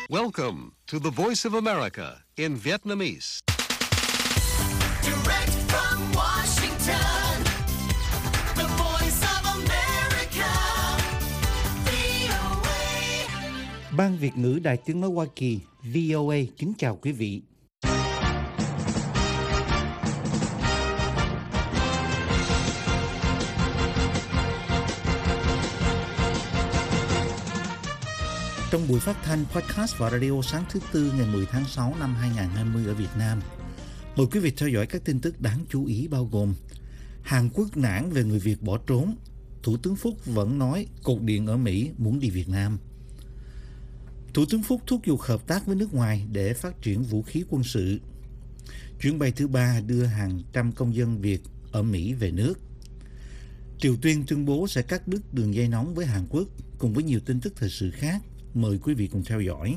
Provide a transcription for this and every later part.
Welcome to the Voice of America in Vietnamese. Direct from Washington, the Voice of America, VOA. Ban Việt ngữ Đài Tiếng nói Hoa Kỳ VOA kính chào quý vị. Trong buổi phát thanh podcast và radio sáng thứ Tư ngày 10 tháng 6 năm 2020 ở Việt Nam, mời quý vị theo dõi các tin tức đáng chú ý bao gồm: Hàn Quốc nản về người Việt bỏ trốn, Thủ tướng Phúc vẫn nói cột điện ở Mỹ muốn đi Việt Nam. Thủ tướng Phúc thúc giục hợp tác với nước ngoài để phát triển vũ khí quân sự. Chuyến bay thứ 3 đưa hàng trăm công dân Việt ở Mỹ về nước. Triều Tiên tuyên bố sẽ cắt đứt đường dây nóng với Hàn Quốc, cùng với nhiều tin tức thời sự khác. Mời quý vị cùng theo dõi.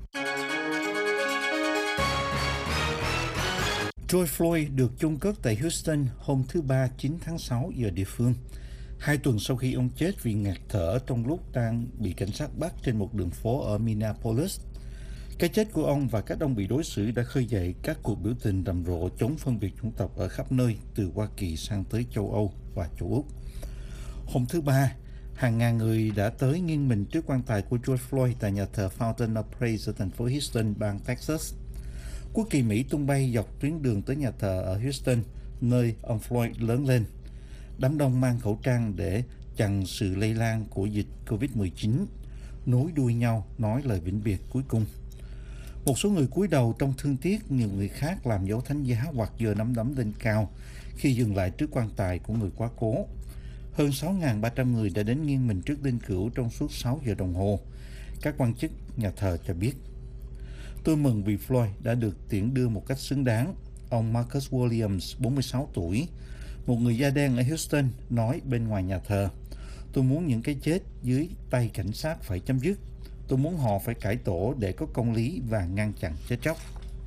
George Floyd được chôn cất tại Houston hôm thứ Ba 9 tháng 6 giờ địa phương, 2 tuần sau khi ông chết vì ngạt thở trong lúc đang bị cảnh sát bắt trên một đường phố ở Minneapolis. Cái chết của ông và cách ông bị đối xử đã khơi dậy các cuộc biểu tình rầm rộ chống phân biệt chủng tộc ở khắp nơi, từ Hoa Kỳ sang tới châu Âu và châu Úc. Hôm thứ Ba, hàng ngàn người đã tới nghiêng mình trước quan tài của George Floyd tại nhà thờ Fountain of Praise ở thành phố Houston, bang Texas. Quốc kỳ Mỹ tung bay dọc tuyến đường tới nhà thờ ở Houston, nơi ông Floyd lớn lên. Đám đông mang khẩu trang để chặn sự lây lan của dịch COVID-19, nối đuôi nhau nói lời vĩnh biệt cuối cùng. Một số người cúi đầu trong thương tiếc, nhiều người khác làm dấu thánh giá hoặc giơ nắm đấm lên cao khi dừng lại trước quan tài của người quá cố. Hơn 6.300 người đã đến nghiêng mình trước linh cữu trong suốt 6 giờ đồng hồ, các quan chức nhà thờ cho biết. Tôi mừng vì Floyd đã được tiễn đưa một cách xứng đáng, ông Marcus Williams, 46 tuổi, một người da đen ở Houston, nói bên ngoài nhà thờ. Tôi muốn những cái chết dưới tay cảnh sát phải chấm dứt. Tôi muốn họ phải cải tổ để có công lý và ngăn chặn chết chóc.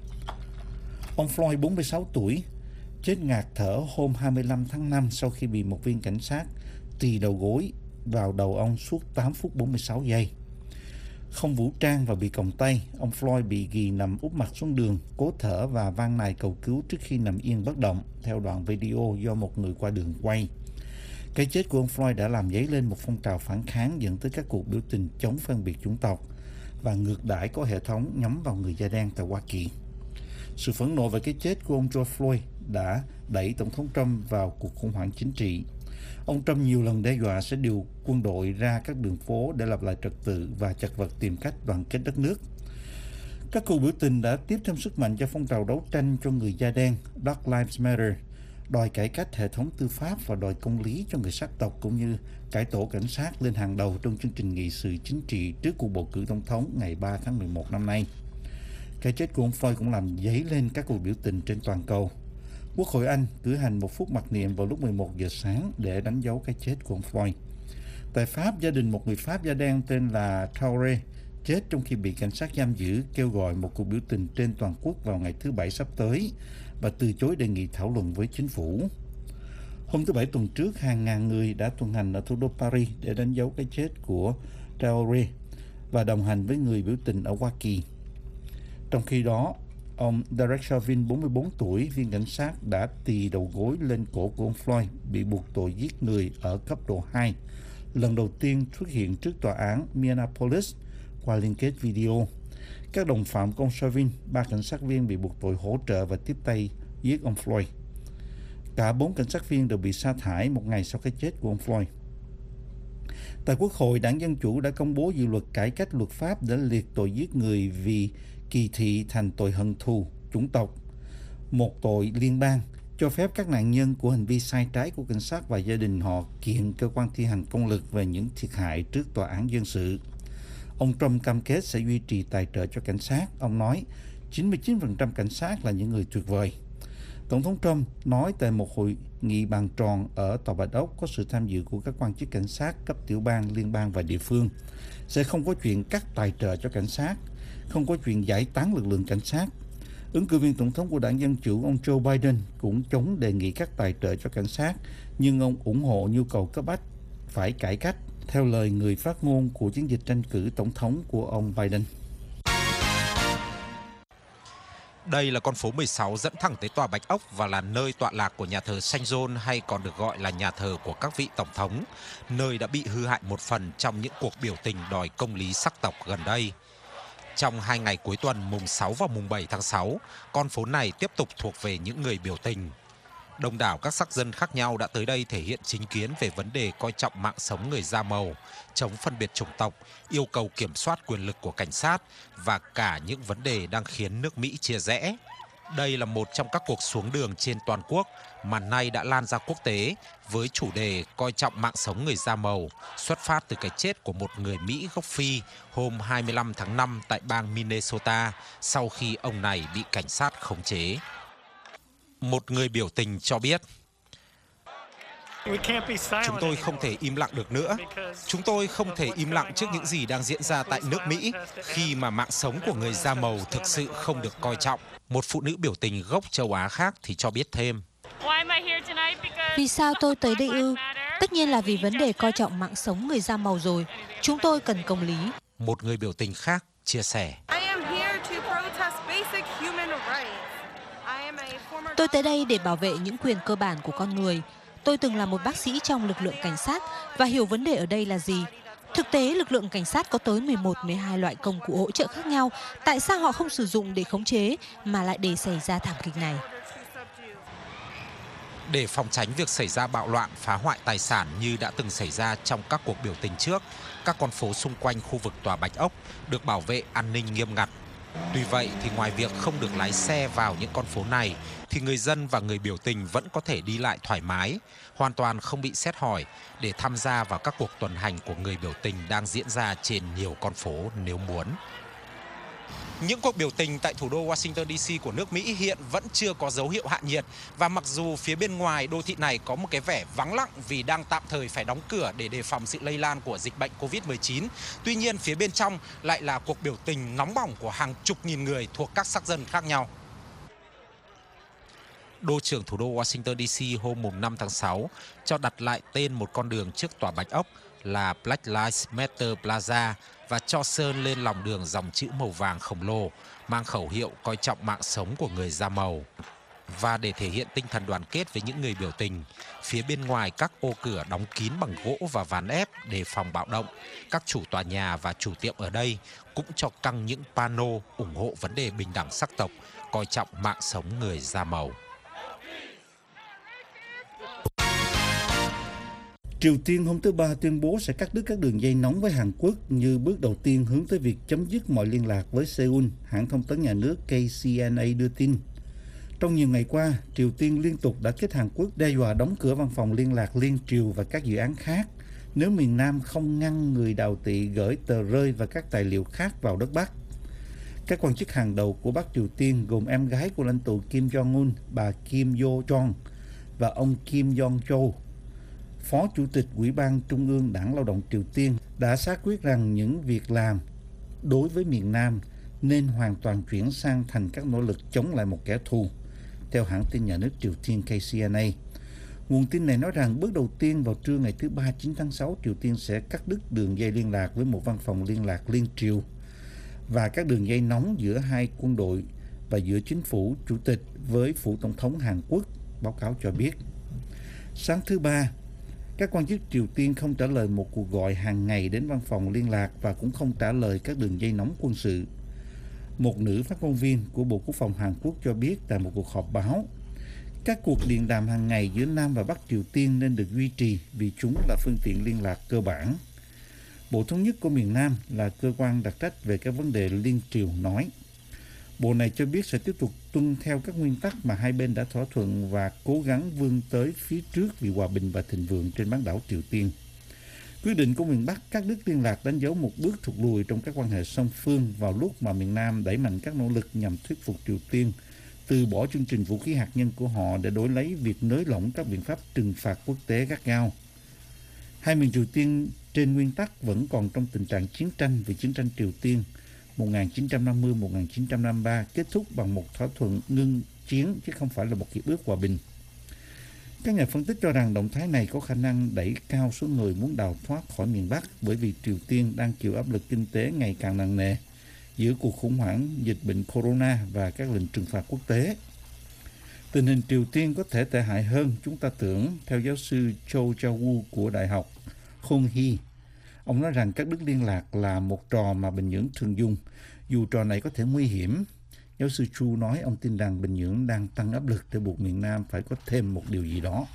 Ông Floyd, 46 tuổi, chết ngạt thở hôm 25 tháng 5 sau khi bị một viên cảnh sát tì đầu gối vào đầu ông suốt 8 phút 46 giây. Không vũ trang và bị còng tay, ông Floyd bị ghi nằm úp mặt xuống đường, cố thở và van nài cầu cứu trước khi nằm yên bất động, theo đoạn video do một người qua đường quay. Cái chết của ông Floyd đã làm dấy lên một phong trào phản kháng dẫn tới các cuộc biểu tình chống phân biệt chủng tộc và ngược đãi có hệ thống nhắm vào người da đen tại Hoa Kỳ. Sự phẫn nộ về cái chết của ông George Floyd đã đẩy Tổng thống Trump vào cuộc khủng hoảng chính trị. Ông Trump nhiều lần đe dọa sẽ điều quân đội ra các đường phố để lập lại trật tự và chật vật tìm cách đoàn kết đất nước. Các cuộc biểu tình đã tiếp thêm sức mạnh cho phong trào đấu tranh cho người da đen Black Lives Matter, đòi cải cách hệ thống tư pháp và đòi công lý cho người sắc tộc, cũng như cải tổ cảnh sát lên hàng đầu trong chương trình nghị sự chính trị trước cuộc bầu cử tổng thống ngày 3 tháng 11 năm nay. Cái chết của ông Floyd cũng làm dấy lên các cuộc biểu tình trên toàn cầu. Quốc hội Anh cử hành một phút mặc niệm vào lúc 11 giờ sáng để đánh dấu cái chết của ông Floyd. Tại Pháp, gia đình một người Pháp da đen tên là Traoré chết trong khi bị cảnh sát giam giữ kêu gọi một cuộc biểu tình trên toàn quốc vào ngày thứ Bảy sắp tới và từ chối đề nghị thảo luận với chính phủ. Hôm thứ Bảy tuần trước, hàng ngàn người đã tuần hành ở thủ đô Paris để đánh dấu cái chết của Traoré và đồng hành với người biểu tình ở Hoa Kỳ. Trong khi đó, ông Derek Chauvin, 44 tuổi, viên cảnh sát đã tì đầu gối lên cổ của ông Floyd, bị buộc tội giết người ở cấp độ 2, lần đầu tiên xuất hiện trước tòa án Minneapolis qua liên kết video. Các đồng phạm của ông Chauvin, 3 cảnh sát viên, bị buộc tội hỗ trợ và tiếp tay giết ông Floyd. Cả 4 cảnh sát viên đều bị sa thải một ngày sau cái chết của ông Floyd. Tại Quốc hội, Đảng Dân Chủ đã công bố dự luật cải cách luật pháp để liệt tội giết người vì kỳ thị thành tội hận thù chủng tộc, một tội liên bang, cho phép các nạn nhân của hành vi sai trái của cảnh sát và gia đình họ kiện cơ quan thi hành công lực về những thiệt hại trước tòa án dân sự. Ông Trump cam kết sẽ duy trì tài trợ cho cảnh sát. Ông nói 99% cảnh sát là những người tuyệt vời. Tổng thống Trump nói tại một hội nghị bàn tròn ở Tòa Bạch Ốc có sự tham dự của các quan chức cảnh sát cấp tiểu bang, liên bang và địa phương. Sẽ không có chuyện cắt tài trợ cho cảnh sát, không có chuyện giải tán lực lượng cảnh sát. Ứng cử viên tổng thống của Đảng Dân Chủ, ông Joe Biden, cũng chống đề nghị cắt tài trợ cho cảnh sát, nhưng ông ủng hộ nhu cầu cấp bách phải cải cách, theo lời người phát ngôn của chiến dịch tranh cử tổng thống của ông Biden. Đây là con phố 16 dẫn thẳng tới Tòa Bạch Ốc và là nơi tọa lạc của nhà thờ Saint John, hay còn được gọi là nhà thờ của các vị tổng thống, nơi đã bị hư hại một phần trong những cuộc biểu tình đòi công lý sắc tộc gần đây. Trong 2 ngày cuối tuần mùng 6 và mùng 7 tháng 6, con phố này tiếp tục thuộc về những người biểu tình. Đông đảo các sắc dân khác nhau đã tới đây thể hiện chính kiến về vấn đề coi trọng mạng sống người da màu, chống phân biệt chủng tộc, yêu cầu kiểm soát quyền lực của cảnh sát và cả những vấn đề đang khiến nước Mỹ chia rẽ. Đây là một trong các cuộc xuống đường trên toàn quốc mà nay đã lan ra quốc tế với chủ đề coi trọng mạng sống người da màu, xuất phát từ cái chết của một người Mỹ gốc Phi hôm 25 tháng 5 tại bang Minnesota sau khi ông này bị cảnh sát khống chế. Một người biểu tình cho biết: "Chúng tôi không thể im lặng được nữa. Chúng tôi không thể im lặng trước những gì đang diễn ra tại nước Mỹ khi mà mạng sống của người da màu thực sự không được coi trọng." Một phụ nữ biểu tình gốc châu Á khác thì cho biết thêm: Vì sao tôi tới đây ư? Tất nhiên là vì vấn đề coi trọng mạng sống người da màu rồi. Chúng tôi cần công lý. Một người biểu tình khác chia sẻ: Tôi tới đây để bảo vệ những quyền cơ bản của con người. Tôi từng là một bác sĩ trong lực lượng cảnh sát và hiểu vấn đề ở đây là gì. Thực tế, lực lượng cảnh sát có tới 11-12 loại công cụ hỗ trợ khác nhau. Tại sao họ không sử dụng để khống chế mà lại để xảy ra thảm kịch này? Để phòng tránh việc xảy ra bạo loạn, phá hoại tài sản như đã từng xảy ra trong các cuộc biểu tình trước, các con phố xung quanh khu vực Tòa Bạch Ốc được bảo vệ an ninh nghiêm ngặt. Tuy vậy thì ngoài việc không được lái xe vào những con phố này, thì người dân và người biểu tình vẫn có thể đi lại thoải mái, hoàn toàn không bị xét hỏi để tham gia vào các cuộc tuần hành của người biểu tình đang diễn ra trên nhiều con phố nếu muốn. Những cuộc biểu tình tại thủ đô Washington DC của nước Mỹ hiện vẫn chưa có dấu hiệu hạ nhiệt, và mặc dù phía bên ngoài đô thị này có một cái vẻ vắng lặng vì đang tạm thời phải đóng cửa để đề phòng sự lây lan của dịch bệnh Covid-19, tuy nhiên phía bên trong lại là cuộc biểu tình nóng bỏng của hàng chục nghìn người thuộc các sắc dân khác nhau. Đô trưởng thủ đô Washington DC hôm 5 tháng 6 cho đặt lại tên một con đường trước Tòa Bạch Ốc là Black Lives Matter Plaza và cho sơn lên lòng đường dòng chữ màu vàng khổng lồ mang khẩu hiệu coi trọng mạng sống của người da màu. Và để thể hiện tinh thần đoàn kết với những người biểu tình, phía bên ngoài các ô cửa đóng kín bằng gỗ và ván ép đề phòng bạo động, các chủ tòa nhà và chủ tiệm ở đây cũng cho căng những pano ủng hộ vấn đề bình đẳng sắc tộc, coi trọng mạng sống người da màu. Triều Tiên hôm thứ Ba tuyên bố sẽ cắt đứt các đường dây nóng với Hàn Quốc như bước đầu tiên hướng tới việc chấm dứt mọi liên lạc với Seoul, hãng thông tấn nhà nước KCNA đưa tin. Trong nhiều ngày qua, Triều Tiên liên tục đã kích Hàn Quốc đe dọa đóng cửa văn phòng liên lạc liên triều và các dự án khác nếu miền Nam không ngăn người đào tị gửi tờ rơi và các tài liệu khác vào đất Bắc. Các quan chức hàng đầu của Bắc Triều Tiên gồm em gái của lãnh tụ Kim Jong-un, bà Kim Yo-jong và ông Kim Yong-chol, Phó Chủ tịch Ủy ban Trung ương Đảng Lao động Triều Tiên, đã xác quyết rằng những việc làm đối với miền Nam nên hoàn toàn chuyển sang thành các nỗ lực chống lại một kẻ thù, theo hãng tin nhà nước Triều Tiên KCNA. Nguồn tin này nói rằng bước đầu tiên vào trưa ngày thứ Ba 9 tháng 6, Triều Tiên sẽ cắt đứt đường dây liên lạc với một văn phòng liên lạc liên triều và các đường dây nóng giữa hai quân đội và giữa chính phủ chủ tịch với phủ tổng thống Hàn Quốc, báo cáo cho biết. Sáng thứ Ba, các quan chức Triều Tiên không trả lời một cuộc gọi hàng ngày đến văn phòng liên lạc và cũng không trả lời các đường dây nóng quân sự. Một nữ phát ngôn viên của Bộ Quốc phòng Hàn Quốc cho biết tại một cuộc họp báo, các cuộc điện đàm hàng ngày giữa Nam và Bắc Triều Tiên nên được duy trì vì chúng là phương tiện liên lạc cơ bản. Bộ Thống nhất của miền Nam là cơ quan đặc trách về các vấn đề liên triều nói. Bộ này cho biết sẽ tiếp tục tuân theo các nguyên tắc mà hai bên đã thỏa thuận và cố gắng vươn tới phía trước vì hòa bình và thịnh vượng trên bán đảo Triều Tiên. Quyết định của miền Bắc cắt đứt liên lạc đánh dấu một bước thụt lùi trong các quan hệ song phương vào lúc mà miền Nam đẩy mạnh các nỗ lực nhằm thuyết phục Triều Tiên từ bỏ chương trình vũ khí hạt nhân của họ để đổi lấy việc nới lỏng các biện pháp trừng phạt quốc tế gắt gao. Hai miền Triều Tiên trên nguyên tắc vẫn còn trong tình trạng chiến tranh vì chiến tranh Triều Tiên 1950-1953 kết thúc bằng một thỏa thuận ngưng chiến chứ không phải là một hiệp ước hòa bình. Các nhà phân tích cho rằng động thái này có khả năng đẩy cao số người muốn đào thoát khỏi miền Bắc bởi vì Triều Tiên đang chịu áp lực kinh tế ngày càng nặng nề giữa cuộc khủng hoảng dịch bệnh corona và các lệnh trừng phạt quốc tế. Tình hình Triều Tiên có thể tệ hại hơn chúng ta tưởng, theo giáo sư Cho Cha-woo của Đại học Honghi. Ông nói rằng cắt đứt liên lạc là một trò mà Bình Nhưỡng thường dùng, dù trò này có thể nguy hiểm. Giáo sư Chu nói ông tin rằng Bình Nhưỡng đang tăng áp lực để buộc miền Nam phải có thêm một điều gì đó.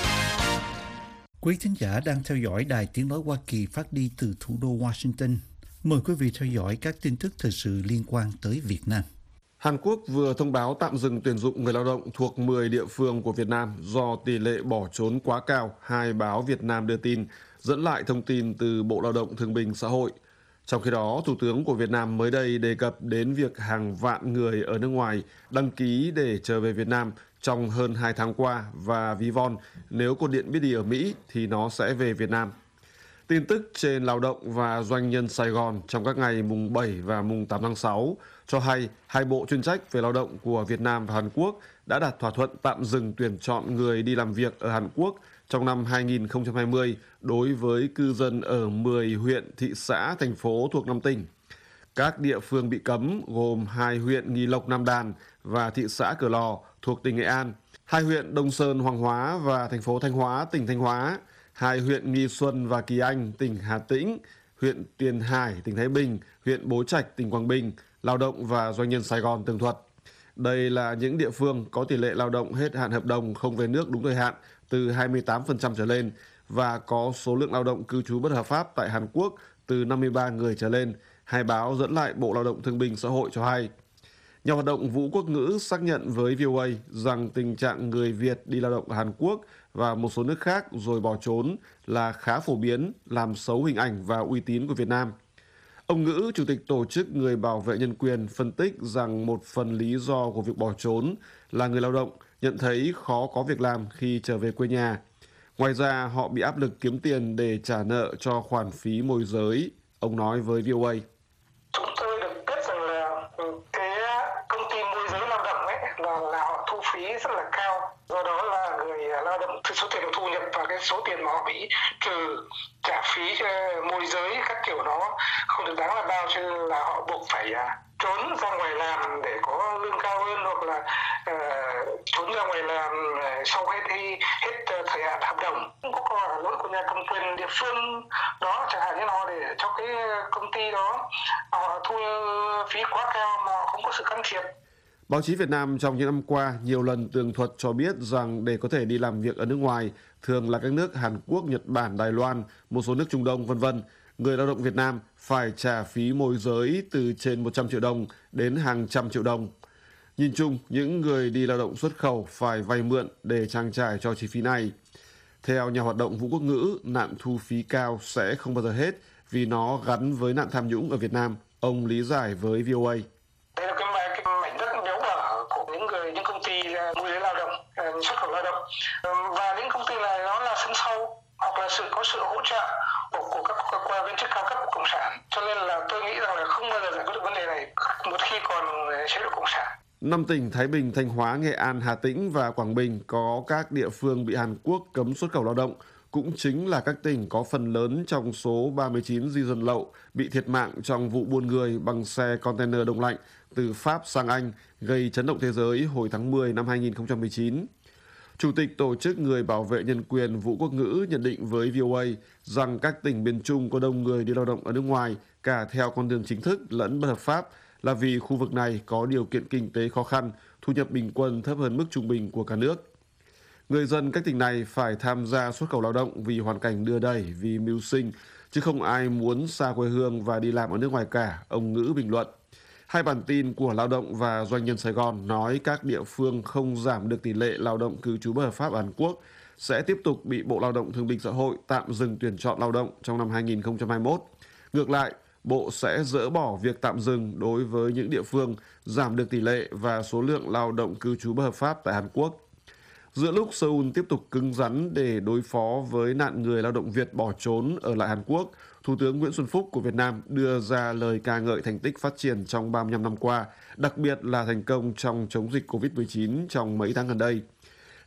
Quý thính giả đang theo dõi Đài Tiếng Nói Hoa Kỳ phát đi từ thủ đô Washington. Mời quý vị theo dõi các tin tức thời sự liên quan tới Việt Nam. Hàn Quốc vừa thông báo tạm dừng tuyển dụng người lao động thuộc 10 địa phương của Việt Nam do tỷ lệ bỏ trốn quá cao, hai báo Việt Nam đưa tin, dẫn lại thông tin từ Bộ Lao động Thương binh Xã hội. Trong khi đó, Thủ tướng của Việt Nam mới đây đề cập đến việc hàng vạn người ở nước ngoài đăng ký để trở về Việt Nam trong hơn 2 tháng qua và ví von nếu cột điện biết đi ở Mỹ thì nó sẽ về Việt Nam. Tin tức trên Lao động và Doanh nhân Sài Gòn trong các ngày mùng 7 và mùng 8 tháng 6 cho hay hai bộ chuyên trách về lao động của Việt Nam và Hàn Quốc đã đạt thỏa thuận tạm dừng tuyển chọn người đi làm việc ở Hàn Quốc trong năm 2020 đối với cư dân ở 10 huyện, thị xã, thành phố thuộc 5 tỉnh. Các địa phương bị cấm gồm 2 huyện Nghi Lộc, Nam Đàn và thị xã Cửa Lò thuộc tỉnh Nghệ An, 2 huyện Đông Sơn, Hoàng Hóa và thành phố Thanh Hóa, tỉnh Thanh Hóa, 2 huyện Nghi Xuân và Kỳ Anh, tỉnh Hà Tĩnh, huyện Tiền Hải, tỉnh Thái Bình, huyện Bố Trạch, tỉnh Quảng Bình, Lao động và Doanh nhân Sài Gòn tường thuật. Đây là những địa phương có tỷ lệ lao động hết hạn hợp đồng không về nước đúng thời hạn từ 28% trở lên và có số lượng lao động cư trú bất hợp pháp tại Hàn Quốc từ 53 người trở lên, hai báo dẫn lại Bộ Lao động Thương binh Xã hội cho hay. Nhà hoạt động Vũ Quốc ngữ xác nhận với VOA rằng tình trạng người Việt đi lao động ở Hàn Quốc và một số nước khác rồi bỏ trốn là khá phổ biến, làm xấu hình ảnh và uy tín của Việt Nam. Ông Ngữ, Chủ tịch Tổ chức Người Bảo vệ Nhân quyền, phân tích rằng một phần lý do của việc bỏ trốn là người lao động nhận thấy khó có việc làm khi trở về quê nhà. Ngoài ra, họ bị áp lực kiếm tiền để trả nợ cho khoản phí môi giới. Ông nói với VOA. Chúng tôi được biết rằng là cái công ty môi giới lao động ấy là họ thu phí rất là cao. Do đó là người lao động số tiền được thu nhập và cái số tiền mà họ bị trừ trả phí môi giới các kiểu nó không được đáng là bao, cho nên là họ buộc phải trốn ra ngoài làm để có lương cao hơn, hoặc là trốn ra ngoài làm sau hết thời hạn hợp đồng. Cũng có lỗi của nhà cầm quyền địa phương đó, chẳng hạn như họ để cho cái công ty đó họ thu phí quá cao mà họ không có sự can thiệp. Báo chí Việt Nam trong những năm qua nhiều lần tường thuật cho biết rằng để có thể đi làm việc ở nước ngoài, thường là các nước Hàn Quốc, Nhật Bản, Đài Loan, một số nước Trung Đông, v.v., người lao động Việt Nam phải trả phí môi giới từ trên 100 triệu đồng đến hàng trăm triệu đồng. Nhìn chung, những người đi lao động xuất khẩu phải vay mượn để trang trải cho chi phí này. Theo nhà hoạt động Vũ Quốc ngữ, nạn thu phí cao sẽ không bao giờ hết vì nó gắn với nạn tham nhũng ở Việt Nam. Ông lý giải với VOA. Đây là cái mảnh đất béo bở của những công ty môi giới lao động, xuất khẩu lao động, và những công ty này nó là sân sau hoặc là có sự hỗ trợ của các viên chức cao cấp của cộng sản, cho nên là tôi nghĩ rằng là không bao giờ giải quyết được vấn đề này một khi còn chế độ cộng sản. 5 tỉnh Thái Bình, Thanh Hóa, Nghệ An, Hà Tĩnh và Quảng Bình có các địa phương bị Hàn Quốc cấm xuất khẩu lao động, cũng chính là các tỉnh có phần lớn trong số 39 di dân lậu bị thiệt mạng trong vụ buôn người bằng xe container đông lạnh từ Pháp sang Anh gây chấn động thế giới hồi tháng 10 năm 2019. Chủ tịch Tổ chức Người Bảo vệ Nhân quyền Vũ Quốc ngữ nhận định với VOA rằng các tỉnh miền Trung có đông người đi lao động ở nước ngoài cả theo con đường chính thức lẫn bất hợp pháp là vì khu vực này có điều kiện kinh tế khó khăn, thu nhập bình quân thấp hơn mức trung bình của cả nước. Người dân các tỉnh này phải tham gia xuất khẩu lao động vì hoàn cảnh đưa đẩy, vì mưu sinh, chứ không ai muốn xa quê hương và đi làm ở nước ngoài cả, ông Ngữ bình luận. Hai bản tin của Lao động và Doanh nhân Sài Gòn nói các địa phương không giảm được tỷ lệ lao động cư trú bất hợp pháp ở Hàn Quốc sẽ tiếp tục bị Bộ Lao động Thương binh Xã hội tạm dừng tuyển chọn lao động trong năm 2021. Ngược lại, Bộ sẽ dỡ bỏ việc tạm dừng đối với những địa phương giảm được tỷ lệ và số lượng lao động cư trú bất hợp pháp tại Hàn Quốc. Giữa lúc Seoul tiếp tục cứng rắn để đối phó với nạn người lao động Việt bỏ trốn ở lại Hàn Quốc, Thủ tướng Nguyễn Xuân Phúc của Việt Nam đưa ra lời ca ngợi thành tích phát triển trong 35 năm qua, đặc biệt là thành công trong chống dịch COVID-19 trong mấy tháng gần đây.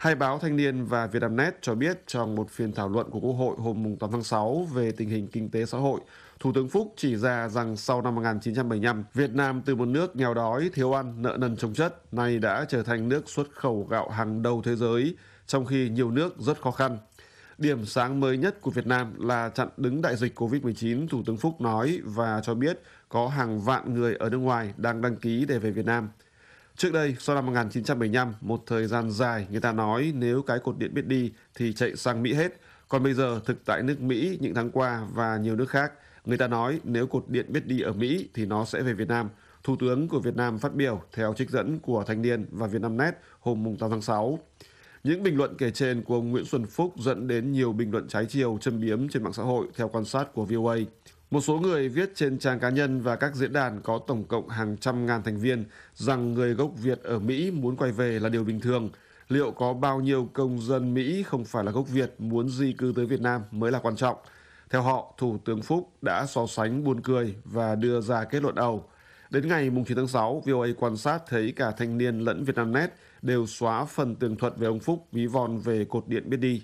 Hai báo Thanh niên và Vietnamnet cho biết trong một phiên thảo luận của Quốc hội hôm 8 tháng 6 về tình hình kinh tế xã hội, Thủ tướng Phúc chỉ ra rằng sau năm 1975, Việt Nam từ một nước nghèo đói, thiếu ăn, nợ nần chồng chất, nay đã trở thành nước xuất khẩu gạo hàng đầu thế giới, trong khi nhiều nước rất khó khăn. Điểm sáng mới nhất của Việt Nam là chặn đứng đại dịch Covid-19, Thủ tướng Phúc nói và cho biết có hàng vạn người ở nước ngoài đang đăng ký để về Việt Nam. Trước đây, sau năm 1975, một thời gian dài người ta nói nếu cái cột điện biết đi thì chạy sang Mỹ hết. Còn bây giờ, thực tại nước Mỹ những tháng qua và nhiều nước khác, người ta nói nếu cột điện biết đi ở Mỹ thì nó sẽ về Việt Nam. Thủ tướng của Việt Nam phát biểu theo trích dẫn của Thanh niên và Vietnamnet hôm 8 tháng 6. Những bình luận kể trên của ông Nguyễn Xuân Phúc dẫn đến nhiều bình luận trái chiều châm biếm trên mạng xã hội theo quan sát của VOA. Một số người viết trên trang cá nhân và các diễn đàn có tổng cộng hàng trăm ngàn thành viên rằng người gốc Việt ở Mỹ muốn quay về là điều bình thường. Liệu có bao nhiêu công dân Mỹ không phải là gốc Việt muốn di cư tới Việt Nam mới là quan trọng? Theo họ, Thủ tướng Phúc đã so sánh buồn cười và đưa ra kết luận ầu. Đến ngày 9 tháng 6, VOA quan sát thấy cả Thanh niên lẫn Vietnamnet đều xóa phần tường thuật về ông Phúc ví von về cột điện biết đi.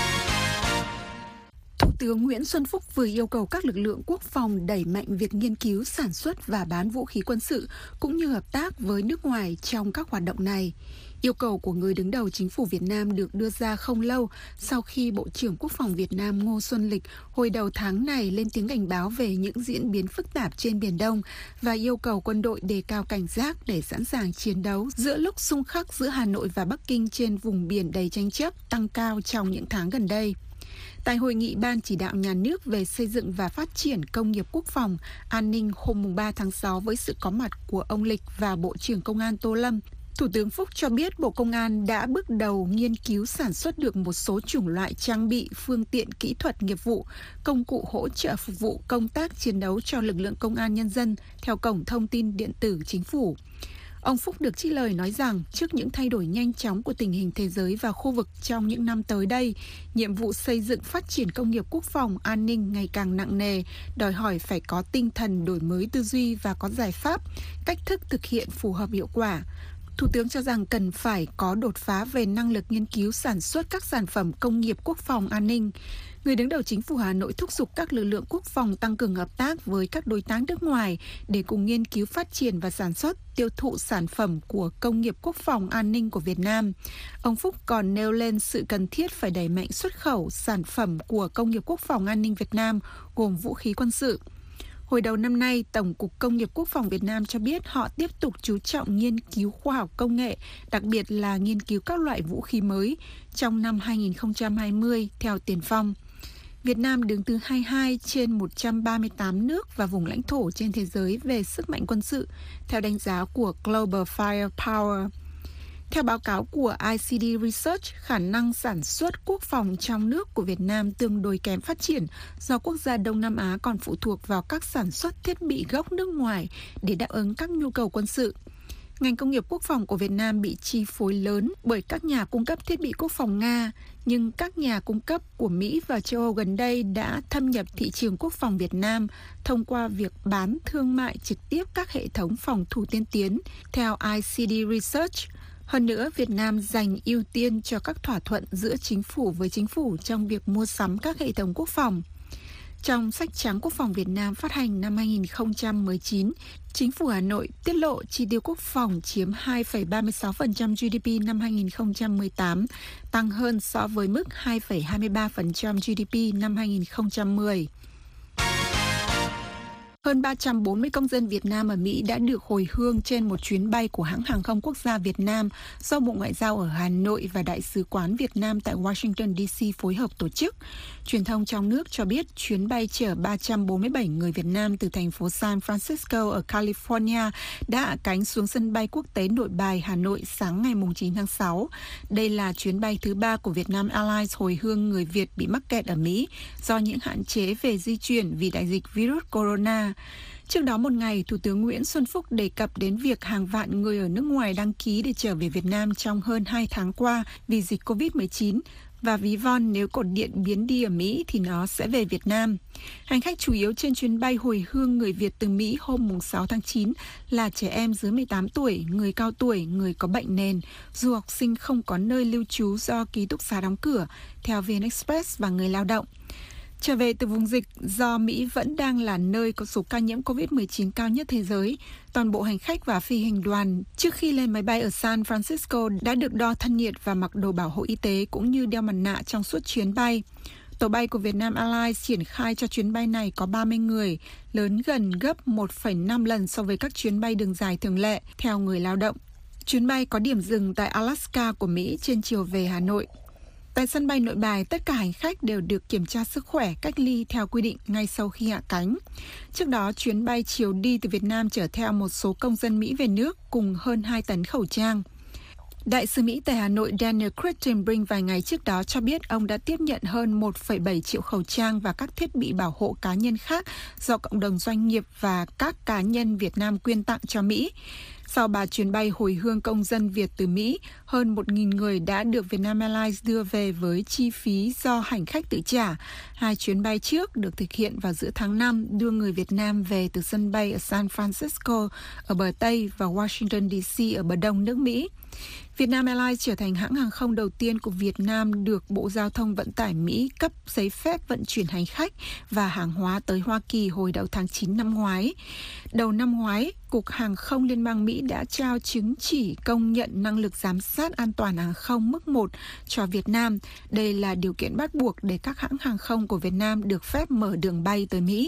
Thủ tướng Nguyễn Xuân Phúc vừa yêu cầu các lực lượng quốc phòng đẩy mạnh việc nghiên cứu, sản xuất và bán vũ khí quân sự, cũng như hợp tác với nước ngoài trong các hoạt động này. Yêu cầu của người đứng đầu chính phủ Việt Nam được đưa ra không lâu sau khi Bộ trưởng Quốc phòng Việt Nam Ngô Xuân Lịch hồi đầu tháng này lên tiếng cảnh báo về những diễn biến phức tạp trên Biển Đông và yêu cầu quân đội đề cao cảnh giác để sẵn sàng chiến đấu giữa lúc xung khắc giữa Hà Nội và Bắc Kinh trên vùng biển đầy tranh chấp tăng cao trong những tháng gần đây. Tại hội nghị Ban chỉ đạo nhà nước về xây dựng và phát triển công nghiệp quốc phòng, an ninh hôm 3 tháng 6 với sự có mặt của ông Lịch và Bộ trưởng Công an Tô Lâm, Thủ tướng Phúc cho biết Bộ Công an đã bước đầu nghiên cứu sản xuất được một số chủng loại trang bị, phương tiện kỹ thuật nghiệp vụ, công cụ hỗ trợ phục vụ công tác chiến đấu cho lực lượng công an nhân dân theo cổng thông tin điện tử chính phủ. Ông Phúc được trích lời nói rằng trước những thay đổi nhanh chóng của tình hình thế giới và khu vực trong những năm tới đây, nhiệm vụ xây dựng phát triển công nghiệp quốc phòng an ninh ngày càng nặng nề, đòi hỏi phải có tinh thần đổi mới tư duy và có giải pháp, cách thức thực hiện phù hợp hiệu quả. Thủ tướng cho rằng cần phải có đột phá về năng lực nghiên cứu sản xuất các sản phẩm công nghiệp quốc phòng an ninh. Người đứng đầu chính phủ Hà Nội thúc giục các lực lượng quốc phòng tăng cường hợp tác với các đối tác nước ngoài để cùng nghiên cứu phát triển và sản xuất, tiêu thụ sản phẩm của công nghiệp quốc phòng an ninh của Việt Nam. Ông Phúc còn nêu lên sự cần thiết phải đẩy mạnh xuất khẩu sản phẩm của công nghiệp quốc phòng an ninh Việt Nam gồm vũ khí quân sự. Hồi đầu năm nay, Tổng cục Công nghiệp Quốc phòng Việt Nam cho biết họ tiếp tục chú trọng nghiên cứu khoa học công nghệ, đặc biệt là nghiên cứu các loại vũ khí mới trong năm 2020 theo tiền phong. Việt Nam đứng thứ 22 trên 138 nước và vùng lãnh thổ trên thế giới về sức mạnh quân sự, theo đánh giá của Global Firepower. Theo báo cáo của ICD Research, khả năng sản xuất quốc phòng trong nước của Việt Nam tương đối kém phát triển do quốc gia Đông Nam Á còn phụ thuộc vào các sản xuất thiết bị gốc nước ngoài để đáp ứng các nhu cầu quân sự. Ngành công nghiệp quốc phòng của Việt Nam bị chi phối lớn bởi các nhà cung cấp thiết bị quốc phòng Nga, nhưng các nhà cung cấp của Mỹ và châu Âu gần đây đã thâm nhập thị trường quốc phòng Việt Nam thông qua việc bán thương mại trực tiếp các hệ thống phòng thủ tiên tiến, theo ICD Research. Hơn nữa, Việt Nam dành ưu tiên cho các thỏa thuận giữa chính phủ với chính phủ trong việc mua sắm các hệ thống quốc phòng. Trong sách trắng Quốc phòng Việt Nam phát hành năm 2019, Chính phủ Hà Nội tiết lộ chi tiêu quốc phòng chiếm 2,36% GDP năm 2018, tăng hơn so với mức 2,23% GDP năm 2010. Hơn 340 công dân Việt Nam ở Mỹ đã được hồi hương trên một chuyến bay của hãng hàng không quốc gia Việt Nam do Bộ Ngoại giao ở Hà Nội và Đại sứ quán Việt Nam tại Washington DC phối hợp tổ chức. Truyền thông trong nước cho biết chuyến bay chở 347 người Việt Nam từ thành phố San Francisco ở California đã hạ cánh xuống sân bay quốc tế Nội Bài, Hà Nội sáng ngày 9 tháng 6. Đây là chuyến bay thứ 3 của Vietnam Airlines hồi hương người Việt bị mắc kẹt ở Mỹ do những hạn chế về di chuyển vì đại dịch virus corona. Trước đó một ngày, Thủ tướng Nguyễn Xuân Phúc đề cập đến việc hàng vạn người ở nước ngoài đăng ký để trở về Việt Nam trong hơn 2 tháng qua vì dịch COVID-19 và ví von nếu cột điện biến đi ở Mỹ thì nó sẽ về Việt Nam. Hành khách chủ yếu trên chuyến bay hồi hương người Việt từ Mỹ hôm 6 tháng 9 là trẻ em dưới 18 tuổi, người cao tuổi, người có bệnh nền, du học sinh không có nơi lưu trú do ký túc xá đóng cửa, theo VN Express và người lao động. Trở về từ vùng dịch, do Mỹ vẫn đang là nơi có số ca nhiễm COVID-19 cao nhất thế giới, toàn bộ hành khách và phi hành đoàn trước khi lên máy bay ở San Francisco đã được đo thân nhiệt và mặc đồ bảo hộ y tế cũng như đeo mặt nạ trong suốt chuyến bay. Tổ bay của Vietnam Airlines triển khai cho chuyến bay này có 30 người, lớn gần gấp 1,5 lần so với các chuyến bay đường dài thường lệ, theo người lao động. Chuyến bay có điểm dừng tại Alaska của Mỹ trên chiều về Hà Nội. Tại sân bay Nội Bài, tất cả hành khách đều được kiểm tra sức khỏe, cách ly theo quy định ngay sau khi hạ cánh. Trước đó, chuyến bay chiều đi từ Việt Nam chở theo một số công dân Mỹ về nước cùng hơn 2 tấn khẩu trang. Đại sứ Mỹ tại Hà Nội Daniel Kritenbrink vài ngày trước đó cho biết ông đã tiếp nhận hơn 1,7 triệu khẩu trang và các thiết bị bảo hộ cá nhân khác do cộng đồng doanh nghiệp và các cá nhân Việt Nam quyên tặng cho Mỹ. Sau 3 chuyến bay hồi hương công dân Việt từ Mỹ, hơn 1.000 người đã được Vietnam Airlines đưa về với chi phí do hành khách tự trả. 2 chuyến bay trước được thực hiện vào giữa tháng 5 đưa người Việt Nam về từ sân bay ở San Francisco ở bờ Tây và Washington DC ở bờ Đông nước Mỹ. Vietnam Airlines trở thành hãng hàng không đầu tiên của Việt Nam được Bộ Giao thông Vận tải Mỹ cấp giấy phép vận chuyển hành khách và hàng hóa tới Hoa Kỳ hồi đầu tháng 9 năm ngoái. Đầu năm ngoái, Cục Hàng không Liên bang Mỹ đã trao chứng chỉ công nhận năng lực giám sát an toàn hàng không mức 1 cho Việt Nam. Đây là điều kiện bắt buộc để các hãng hàng không của Việt Nam được phép mở đường bay tới Mỹ.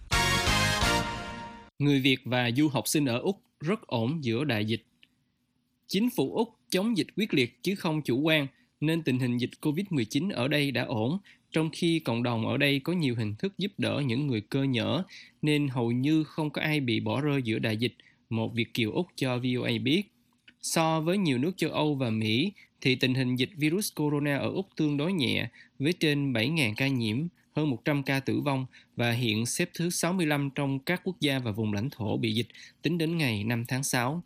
Người Việt và du học sinh ở Úc rất ổn giữa đại dịch. Chính phủ Úc chống dịch quyết liệt chứ không chủ quan, nên tình hình dịch COVID-19 ở đây đã ổn, trong khi cộng đồng ở đây có nhiều hình thức giúp đỡ những người cơ nhở, nên hầu như không có ai bị bỏ rơi giữa đại dịch, một Việt kiều Úc cho VOA biết. So với nhiều nước châu Âu và Mỹ, thì tình hình dịch virus corona ở Úc tương đối nhẹ, với trên 7.000 ca nhiễm, hơn 100 ca tử vong và hiện xếp thứ 65 trong các quốc gia và vùng lãnh thổ bị dịch tính đến ngày 5 tháng 6.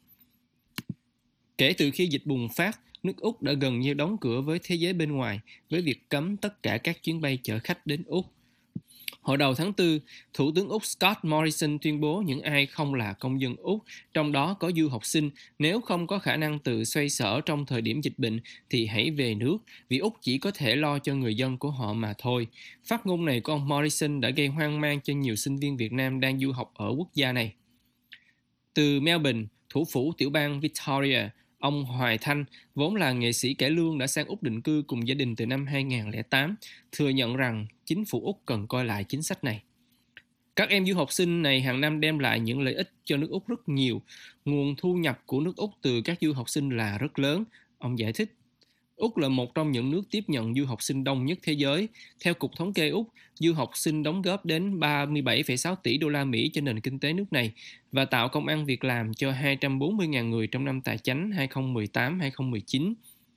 Kể từ khi dịch bùng phát, nước Úc đã gần như đóng cửa với thế giới bên ngoài với việc cấm tất cả các chuyến bay chở khách đến Úc. Hồi đầu tháng 4, Thủ tướng Úc Scott Morrison tuyên bố những ai không là công dân Úc, trong đó có du học sinh, nếu không có khả năng tự xoay sở trong thời điểm dịch bệnh thì hãy về nước, vì Úc chỉ có thể lo cho người dân của họ mà thôi. Phát ngôn này của ông Morrison đã gây hoang mang cho nhiều sinh viên Việt Nam đang du học ở quốc gia này. Từ Melbourne, thủ phủ tiểu bang Victoria, ông Hoài Thanh, vốn là nghệ sĩ cải lương đã sang Úc định cư cùng gia đình từ năm 2008, thừa nhận rằng chính phủ Úc cần coi lại chính sách này. Các em du học sinh này hàng năm đem lại những lợi ích cho nước Úc rất nhiều. Nguồn thu nhập của nước Úc từ các du học sinh là rất lớn, ông giải thích. Úc là một trong những nước tiếp nhận du học sinh đông nhất thế giới. Theo Cục Thống kê Úc, du học sinh đóng góp đến 37,6 tỷ đô la Mỹ cho nền kinh tế nước này và tạo công ăn việc làm cho 240.000 người trong năm tài chánh 2018-2019.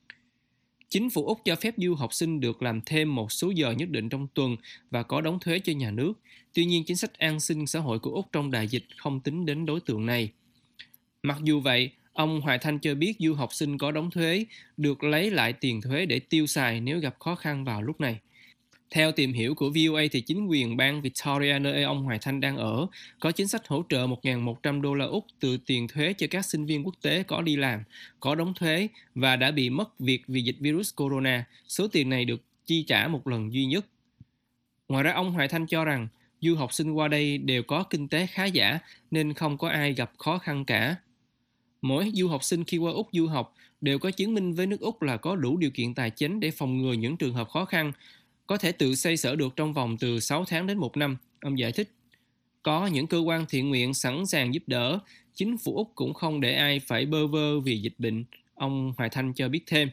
Chính phủ Úc cho phép du học sinh được làm thêm một số giờ nhất định trong tuần và có đóng thuế cho nhà nước. Tuy nhiên, chính sách an sinh xã hội của Úc trong đại dịch không tính đến đối tượng này. Mặc dù vậy, ông Hoài Thanh cho biết du học sinh có đóng thuế được lấy lại tiền thuế để tiêu xài nếu gặp khó khăn vào lúc này. Theo tìm hiểu của VOA thì chính quyền bang Victoria nơi ông Hoài Thanh đang ở có chính sách hỗ trợ 1.100 đô la Úc từ tiền thuế cho các sinh viên quốc tế có đi làm, có đóng thuế và đã bị mất việc vì dịch virus corona. Số tiền này được chi trả một lần duy nhất. Ngoài ra, ông Hoài Thanh cho rằng du học sinh qua đây đều có kinh tế khá giả nên không có ai gặp khó khăn cả. Mỗi du học sinh khi qua Úc du học đều có chứng minh với nước Úc là có đủ điều kiện tài chính để phòng ngừa những trường hợp khó khăn, có thể tự xoay sở được trong vòng từ 6 tháng đến 1 năm, ông giải thích. Có những cơ quan thiện nguyện sẵn sàng giúp đỡ, chính phủ Úc cũng không để ai phải bơ vơ vì dịch bệnh, ông Hoài Thanh cho biết thêm.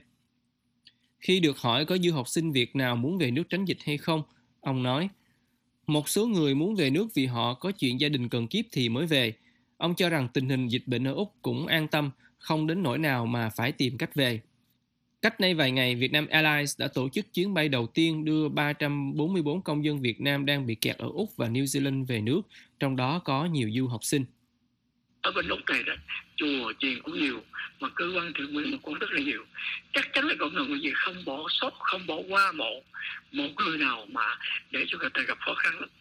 Khi được hỏi có du học sinh Việt nào muốn về nước tránh dịch hay không, ông nói, một số người muốn về nước vì họ có chuyện gia đình cần kiếp thì mới về. Ông cho rằng tình hình dịch bệnh ở Úc cũng an tâm, không đến nỗi nào mà phải tìm cách về. Cách đây vài ngày, Vietnam Airlines đã tổ chức chuyến bay đầu tiên đưa 344 công dân Việt Nam đang bị kẹt ở Úc và New Zealand về nước, trong đó có nhiều du học sinh. ở bên Úc này đó, chùa chiền cũng nhiều, mà cơ quan thiện nguyện cũng rất là nhiều. Chắc chắn là cộng đồng người Việt không bỏ sót, không bỏ qua một người nào mà để cho người ta gặp khó khăn lắm.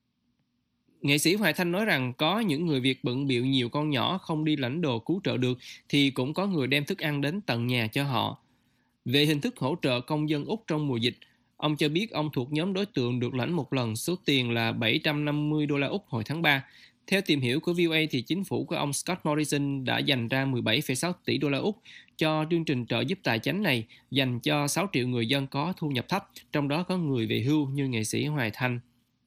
Nghệ sĩ Hoài Thanh nói rằng có những người Việt bận bịu nhiều con nhỏ không đi lãnh đồ cứu trợ được thì cũng có người đem thức ăn đến tận nhà cho họ. Về hình thức hỗ trợ công dân Úc trong mùa dịch, ông cho biết ông thuộc nhóm đối tượng được lãnh một lần số tiền là 750 đô la Úc hồi tháng 3. Theo tìm hiểu của VOA thì chính phủ của ông Scott Morrison đã dành ra 17,6 tỷ đô la Úc cho chương trình trợ giúp tài chánh này dành cho 6 triệu người dân có thu nhập thấp, trong đó có người về hưu như nghệ sĩ Hoài Thanh.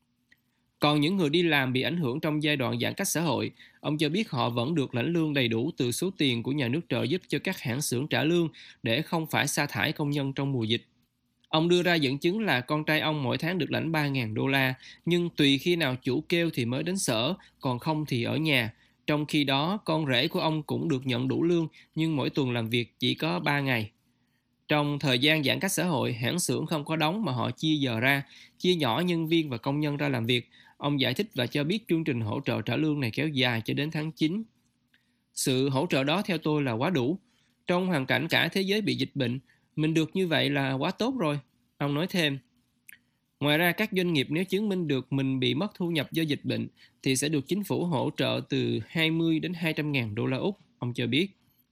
Còn những người đi làm bị ảnh hưởng trong giai đoạn giãn cách xã hội, ông cho biết họ vẫn được lãnh lương đầy đủ từ số tiền của nhà nước trợ giúp cho các hãng xưởng trả lương để không phải sa thải công nhân trong mùa dịch. Ông đưa ra dẫn chứng là con trai ông mỗi tháng được lãnh 3.000 đô la, nhưng tùy khi nào chủ kêu thì mới đến sở, còn không thì ở nhà. Trong khi đó, con rể của ông cũng được nhận đủ lương, nhưng mỗi tuần làm việc chỉ có 3 ngày. Trong thời gian giãn cách xã hội, hãng xưởng không có đóng mà họ chia giờ ra, chia nhỏ nhân viên và công nhân ra làm việc. Ông giải thích và cho biết chương trình hỗ trợ trả lương này kéo dài cho đến tháng 9. Sự hỗ trợ đó theo tôi là quá đủ. Trong hoàn cảnh cả thế giới bị dịch bệnh, mình được như vậy là quá tốt rồi. Ông nói thêm. Ngoài ra, các doanh nghiệp nếu chứng minh được mình bị mất thu nhập do dịch bệnh thì sẽ được chính phủ hỗ trợ từ 20 đến 200.000 đô la Úc, ông cho biết.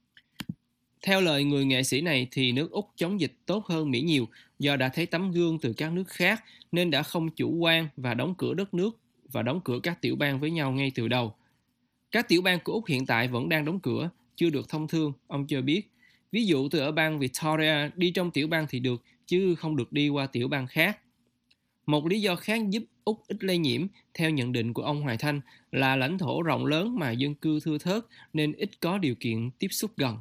Theo lời người nghệ sĩ này thì nước Úc chống dịch tốt hơn Mỹ nhiều do đã thấy tấm gương từ các nước khác nên đã không chủ quan và đóng cửa đất nước và đóng cửa các tiểu bang với nhau ngay từ đầu. Các tiểu bang của Úc hiện tại vẫn đang đóng cửa, chưa được thông thương, ông cho biết. Ví dụ từ ở bang Victoria đi trong tiểu bang thì được, chứ không được đi qua tiểu bang khác. Một lý do khác giúp Úc ít lây nhiễm, theo nhận định của ông Hoài Thanh, là lãnh thổ rộng lớn mà dân cư thưa thớt nên ít có điều kiện tiếp xúc gần.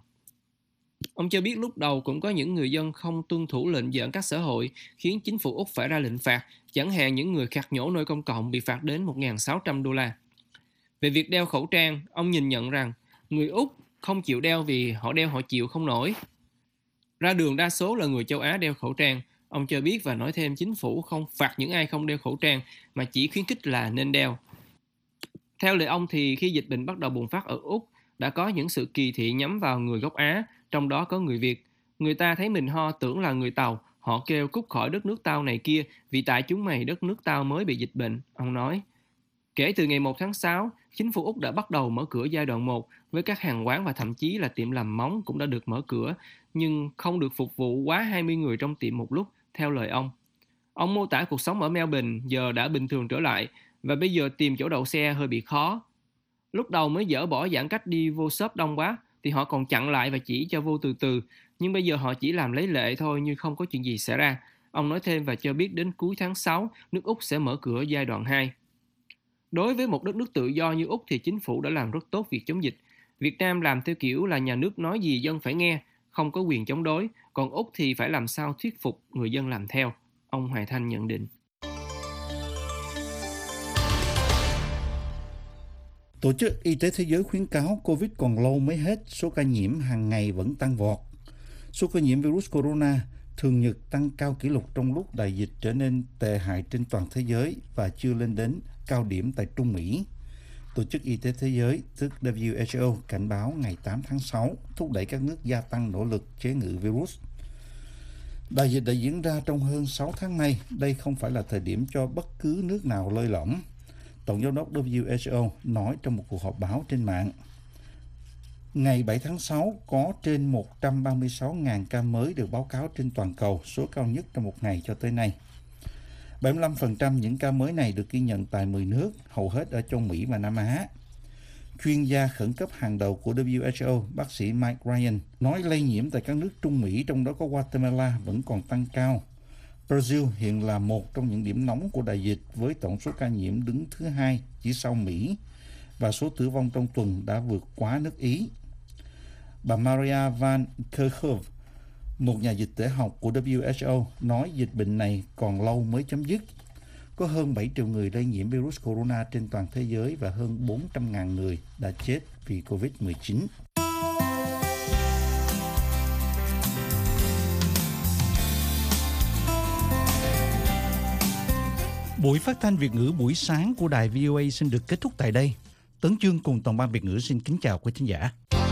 Ông cho biết lúc đầu cũng có những người dân không tuân thủ lệnh giãn cách xã hội khiến chính phủ Úc phải ra lệnh phạt, chẳng hạn những người khạc nhổ nơi công cộng bị phạt đến 1.600 đô la. Về việc đeo khẩu trang, ông nhìn nhận rằng người Úc không chịu đeo vì họ đeo họ chịu không nổi. Ra đường đa số là người châu Á đeo khẩu trang, ông cho biết và nói thêm chính phủ không phạt những ai không đeo khẩu trang mà chỉ khuyến khích là nên đeo. Theo lời ông thì khi dịch bệnh bắt đầu bùng phát ở Úc, đã có những sự kỳ thị nhắm vào người gốc Á, trong đó có người Việt. Người ta thấy mình ho tưởng là người Tàu, họ kêu cút khỏi đất nước tao này kia vì tại chúng mày đất nước tao mới bị dịch bệnh, ông nói. Kể từ ngày 1 tháng 6, chính phủ Úc đã bắt đầu mở cửa giai đoạn 1 với các hàng quán và thậm chí là tiệm làm móng cũng đã được mở cửa, nhưng không được phục vụ quá 20 người trong tiệm một lúc, theo lời ông. Ông mô tả cuộc sống ở Melbourne giờ đã bình thường trở lại và bây giờ tìm chỗ đậu xe hơi bị khó. Lúc đầu mới dỡ bỏ giãn cách đi vô shop đông quá thì họ còn chặn lại và chỉ cho vô từ từ, nhưng bây giờ họ chỉ làm lấy lệ thôi như không có chuyện gì xảy ra. Ông nói thêm và cho biết đến cuối tháng 6, nước Úc sẽ mở cửa giai đoạn 2. Đối với một đất nước tự do như Úc thì chính phủ đã làm rất tốt việc chống dịch. Việt Nam làm theo kiểu là nhà nước nói gì dân phải nghe, không có quyền chống đối, còn Úc thì phải làm sao thuyết phục người dân làm theo, ông Hoài Thanh nhận định. Tổ chức Y tế Thế giới khuyến cáo Covid còn lâu mới hết, số ca nhiễm hàng ngày vẫn tăng vọt. Số ca nhiễm virus corona thường nhật tăng cao kỷ lục trong lúc đại dịch trở nên tệ hại trên toàn thế giới và chưa lên đến cao điểm tại Trung Mỹ. Tổ chức Y tế Thế giới, tức WHO, cảnh báo ngày 8 tháng 6 thúc đẩy các nước gia tăng nỗ lực chế ngự virus. Đại dịch đã diễn ra trong hơn 6 tháng nay, đây không phải là thời điểm cho bất cứ nước nào lơi lỏng. Tổng giám đốc WHO nói trong một cuộc họp báo trên mạng. Ngày 7 tháng 6 có trên 136.000 ca mới được báo cáo trên toàn cầu, số cao nhất trong một ngày cho tới nay. 75% những ca mới này được ghi nhận tại 10 nước, hầu hết ở châu Mỹ và Nam Á. Chuyên gia khẩn cấp hàng đầu của WHO, bác sĩ Mike Ryan, nói lây nhiễm tại các nước Trung Mỹ, trong đó có Guatemala, vẫn còn tăng cao. Brazil hiện là một trong những điểm nóng của đại dịch với tổng số ca nhiễm đứng thứ 2 chỉ sau Mỹ và số tử vong trong tuần đã vượt quá nước Ý. Bà Maria Van Kerkhove, một nhà dịch tễ học của WHO, nói dịch bệnh này còn lâu mới chấm dứt. Có hơn 7 triệu người lây nhiễm virus corona trên toàn thế giới và hơn 400.000 người đã chết vì Covid-19. Buổi phát thanh Việt ngữ buổi sáng của đài VOA xin được kết thúc tại đây. Tấn Chương cùng toàn ban Việt ngữ xin kính chào quý khán giả.